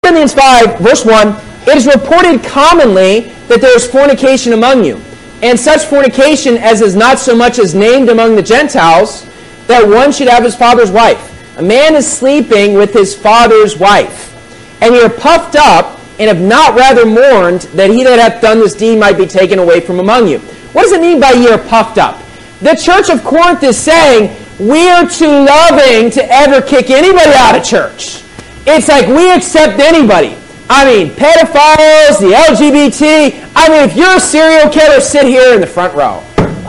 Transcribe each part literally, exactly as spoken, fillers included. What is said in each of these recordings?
Corinthians five, verse one, it is reported commonly that there is fornication among you, and such fornication as is not so much as named among the Gentiles, that one should have his father's wife. A man is sleeping with his father's wife, and ye are puffed up, and have not rather mourned that he that hath done this deed might be taken away from among you. What does it mean by ye are puffed up? The church of Corinth is saying, we are too loving to ever kick anybody out of church. It's like we accept anybody. I mean, pedophiles, the L G B T. I mean, if you're a serial killer, sit here in the front row.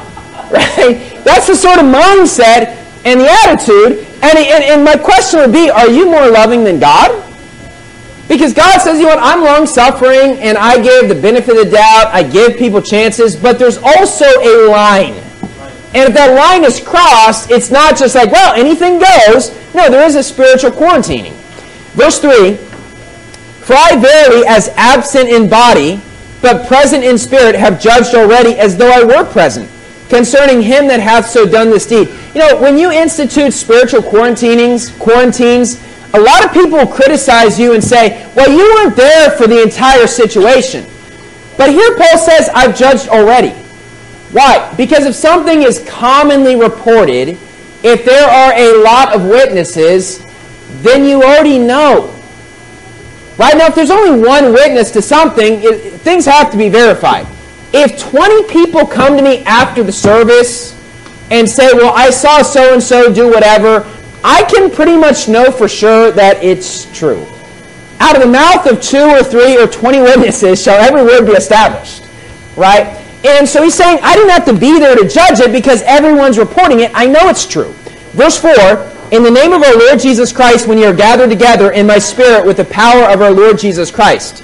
Right? That's the sort of mindset and the attitude. And, and, and my question would be, are you more loving than God? Because God says, you know what, I'm long-suffering, and I give the benefit of the doubt, I give people chances, but there's also a line. And if that line is crossed, it's not just like, well, anything goes. No, there is a spiritual quarantining. Verse three, for I verily, as absent in body, but present in spirit, have judged already, as though I were present, concerning him that hath so done this deed. You know, when you institute spiritual quarantinings, quarantines, a lot of people criticize you and say, well, you weren't there for the entire situation. But here Paul says, I've judged already. Why? Because if something is commonly reported, if there are a lot of witnesses, then you already know. Right? Now, if there's only one witness to something, it, things have to be verified. If twenty people come to me after the service and say, well, I saw so-and-so do whatever, I can pretty much know for sure that it's true. Out of the mouth of two or three or twenty witnesses shall every word be established. Right? And so he's saying, I didn't have to be there to judge it because everyone's reporting it. I know it's true. Verse four, in the name of our Lord Jesus Christ, when ye are gathered together in my spirit with the power of our Lord Jesus Christ,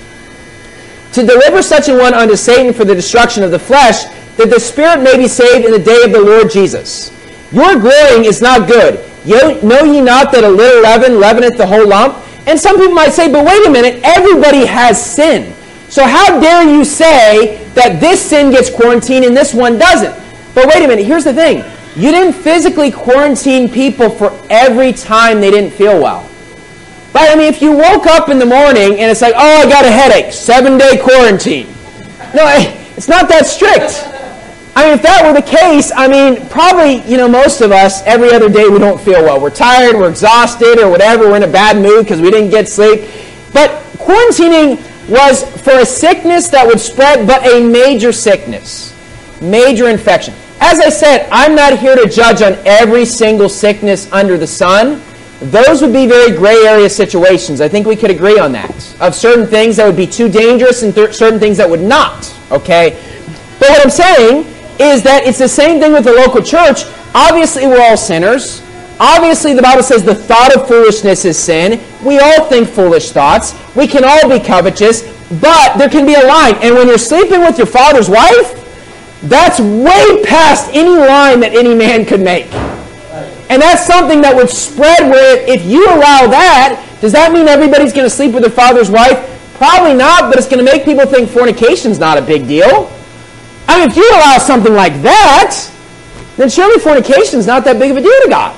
to deliver such a one unto Satan for the destruction of the flesh, that the spirit may be saved in the day of the Lord Jesus. Your glorying is not good. Know ye not that a little leaven leaveneth the whole lump? And some people might say, but wait a minute, everybody has sin. So how dare you say that this sin gets quarantined and this one doesn't? But wait a minute, here's the thing. You didn't physically quarantine people for every time they didn't feel well. Right? I mean, if you woke up in the morning and it's like, oh, I got a headache, seven-day quarantine. No, it's not that strict. I mean, if that were the case, I mean, probably, you know, most of us, every other day we don't feel well. We're tired, we're exhausted, or whatever. We're in a bad mood because we didn't get sleep. But quarantining was for a sickness that would spread, but a major sickness, major infection. As I said, I'm not here to judge on every single sickness under the sun. Those would be very gray area situations. I think we could agree on that. Of certain things that would be too dangerous and th- certain things that would not. Okay? But what I'm saying is that it's the same thing with the local church. Obviously, we're all sinners. Obviously, the Bible says the thought of foolishness is sin. We all think foolish thoughts. We can all be covetous. But there can be a line. And when you're sleeping with your father's wife, that's way past any line that any man could make. And that's something that would spread where if you allow that, does that mean everybody's going to sleep with their father's wife? Probably not, but it's going to make people think fornication's not a big deal. I mean, if you allow something like that, then surely fornication's not that big of a deal to God.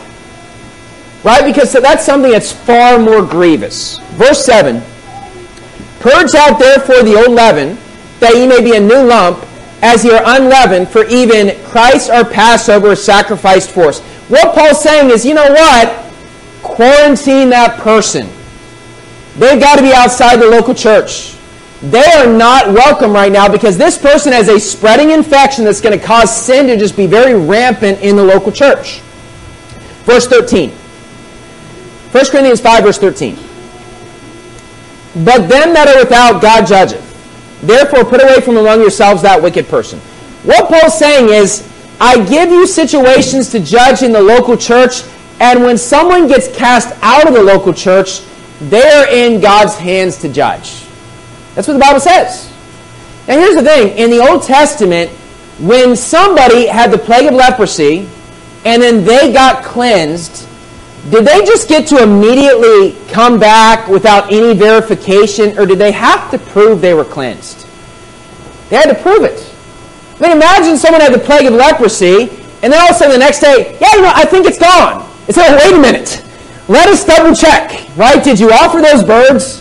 Right? Because that's something that's far more grievous. Verse seven, purge out therefore the old leaven, that ye may be a new lump, as ye are unleavened, for even Christ our Passover is sacrificed for us. What Paul's saying is, you know what? Quarantine that person. They've got to be outside the local church. They are not welcome right now because this person has a spreading infection that's going to cause sin to just be very rampant in the local church. Verse thirteen. First Corinthians five, verse thirteen. But them that are without, God judgeth. Therefore, put away from among yourselves that wicked person. What Paul's saying is, I give you situations to judge in the local church, and when someone gets cast out of the local church, they're in God's hands to judge. That's what the Bible says. Now here's the thing. In the Old Testament, when somebody had the plague of leprosy, and then they got cleansed, did they just get to immediately come back without any verification, or did they have to prove they were cleansed? They had to prove it. I mean, imagine someone had the plague of leprosy, and then all of a sudden the next day, yeah, you know, I think it's gone. It's like, wait a minute. Let us double check, right? Did you offer those birds?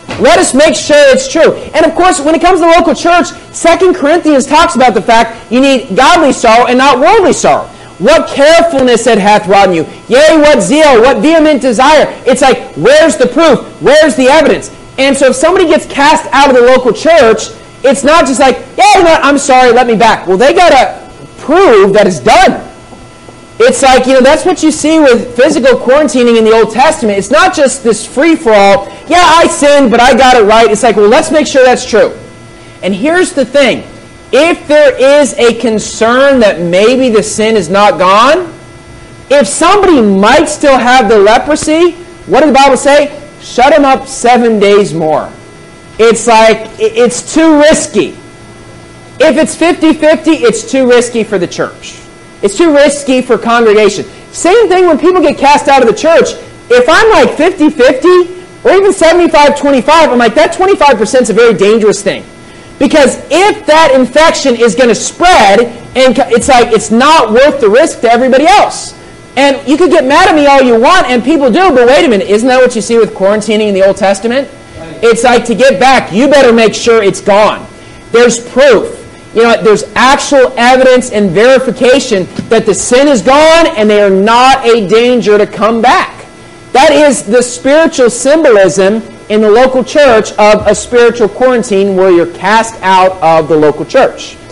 Let us make sure it's true. And of course, when it comes to the local church, Second Corinthians talks about the fact you need godly sorrow and not worldly sorrow. What carefulness it hath wrought in you. Yea, what zeal, what vehement desire. It's like, where's the proof? Where's the evidence? And so if somebody gets cast out of the local church, it's not just like, yeah, you know what, I'm sorry, let me back. Well, they got to prove that it's done. It's like, you know, that's what you see with physical quarantining in the Old Testament. It's not just this free-for-all, yeah, I sinned, but I got it right. It's like, well, let's make sure that's true. And here's the thing. If there is a concern that maybe the sin is not gone, if somebody might still have the leprosy, what did the Bible say? Shut him up seven days more. It's like, it's too risky. If it's fifty-fifty, it's too risky for the church. It's too risky for congregation. Same thing when people get cast out of the church. If I'm like fifty-fifty or even seventy-five twenty-five, I'm like, that twenty-five percent is a very dangerous thing. Because if that infection is going to spread, and it's like, it's not worth the risk to everybody else. And you could get mad at me all you want, and people do, but wait a minute, isn't that what you see with quarantining in the Old Testament? It's like, to get back, you better make sure it's gone. There's proof. You know, there's actual evidence and verification that the sin is gone and they are not a danger to come back. That is the spiritual symbolism in the local church of a spiritual quarantine where you're cast out of the local church.